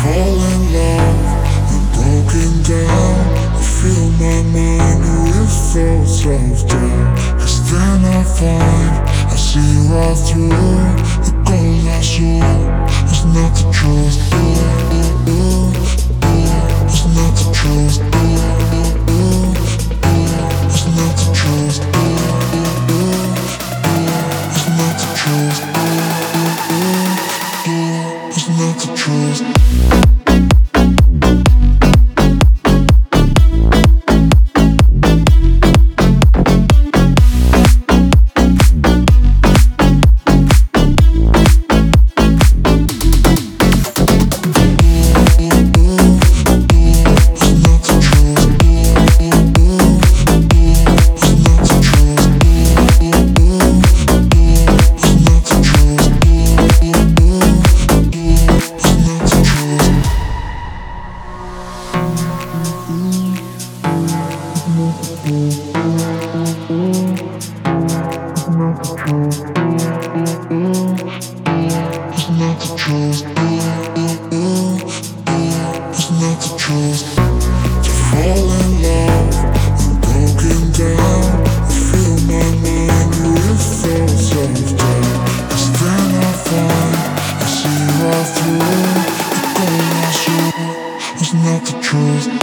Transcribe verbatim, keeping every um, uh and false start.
fall in love and broken down. I fill my mind with thoughts of doubt. Cause then I find I see right through the gold I saw. It's not the truth. It's not the truth. It's not the truth. It's not the truth. It's not the truth. It's not the truth.